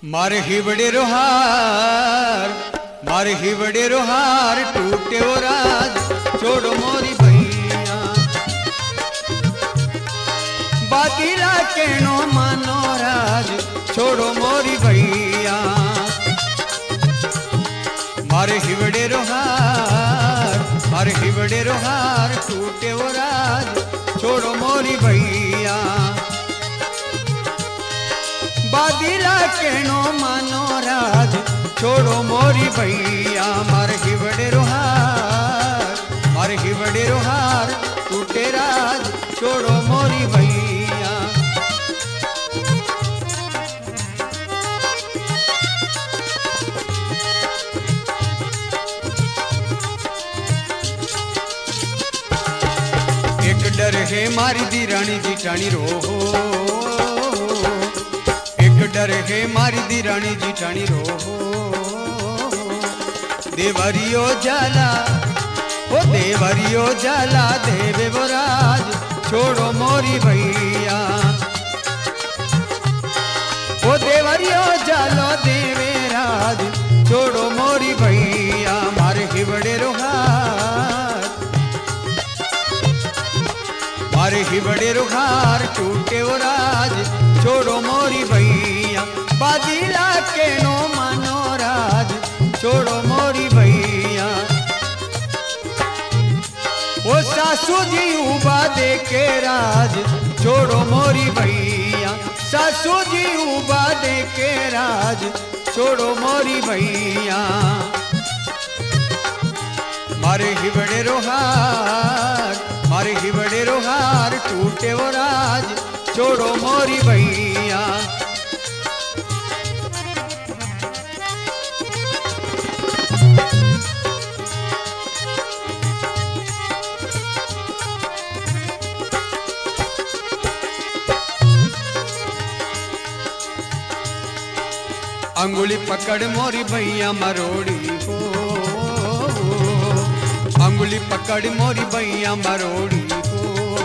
मारे हिवड़े रोहार, मारे हिवड़े रोहार, टूटे वो राज छोड़ो मोरी भैया। बातिला केनो मानो राज छोड़ो मोरी भैया। मारे हिवड़े रोहार, मारे हिवड़े रोहार, टूटे वो राज छोड़ो मोरी भैया। बादिला केनो मानो राज छोड़ो मोरी भैया। मारे हिवड़े रोहार, मारे हिवड़े रोहार, टूटे राज छोड़ो मोरी भैया। एक डर है मारी दी रानी जिठानी रोहो, डर है मारी दी रानी जिठानी रोहो। देवरियो जाला, ओ देवरियो जाला, देवे वो राज छोड़ो मोरी भैया। ओ देवरियो जालो देवे राज छोड़ो मोरी भैया। मारे हिवड़े रोहार, मारे हिवड़े रोहार, टूटे वो राज छोड़ो मोरी भैया। बादिला केनो मानो राज छोड़ो मोरी भैया। ओ सासू जी उबा दे के राज छोड़ो मोरी भैया। सासू जी उबा दे के राज छोड़ो मोरी भैया। मारे हिवड़े रोहार, मारे हिवड़े रोहार, टूटे वो राज छोड़ो मोरी भैया। अंगुली पकड़ मोरी भैया मरोड़ी हो, अंगुली पकड़ मोरी भैया मरोड़ी हो।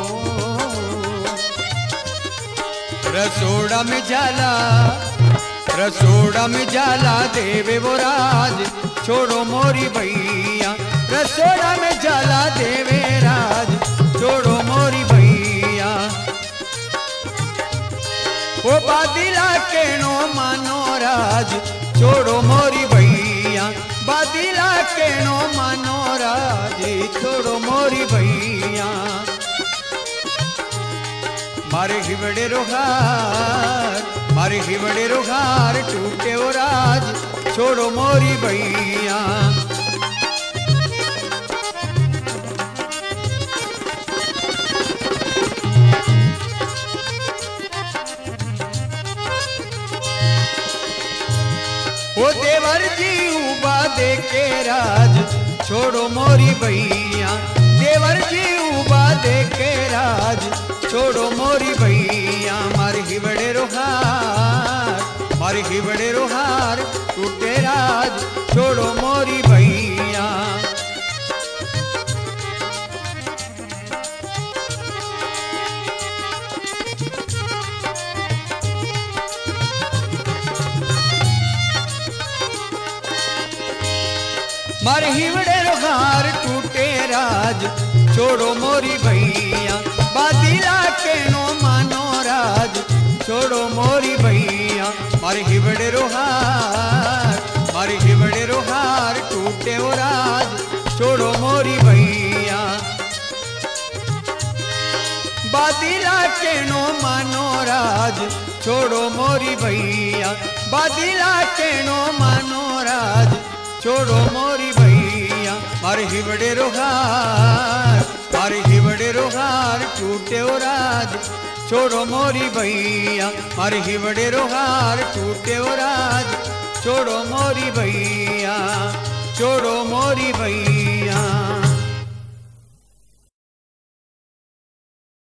रसोड़ा में जाला, रसोड़ा में जाला, देवे वो राज छोड़ो मोरी भैया। रसोड़ा में जाला, देवे राज छोड़ो मोरी भैया। वो बादिला केनो मानो राज छोड़ो मोरी भैया। बादिला केनो मानो राज छोड़ो मोरी भैया। मारे हिवड़े रोहार, मारे हिवड़े रोहार, टूटे वो राज छोड़ो मोरी भैया। वो देवर जी उबा दे के राज छोड़ो मोरी भैया। देवर जी उबा दे के राज छोड़ो मोरी भैया। मारे हिवड़े रोहार, मारे हिवड़े रोहार, टूटे राज छोड़ो मोरी भैया। मारे हिवड़े रोहार, टूटे राज छोड़ो मोरी भैया। बादिला केनो मानो राज छोड़ो मोरी भैया। मारे हिवड़े रोहार, मारे हिवड़े रोहार, टूटे वो राज छोड़ो मोरी भैया। बादिला केनो मानो राज छोड़ो मोरी भैया। बादिला केनो मानो राज छोड़ो मोरी भैया। मारे हिवड़े रोहार, मारे हिवड़े रोहार, टूटे वो राज छोड़ो मोरी भैया। मारे हिवड़े रोहार, टूटे वो राज छोड़ो मोरी भैया, छोड़ो मोरी भैया।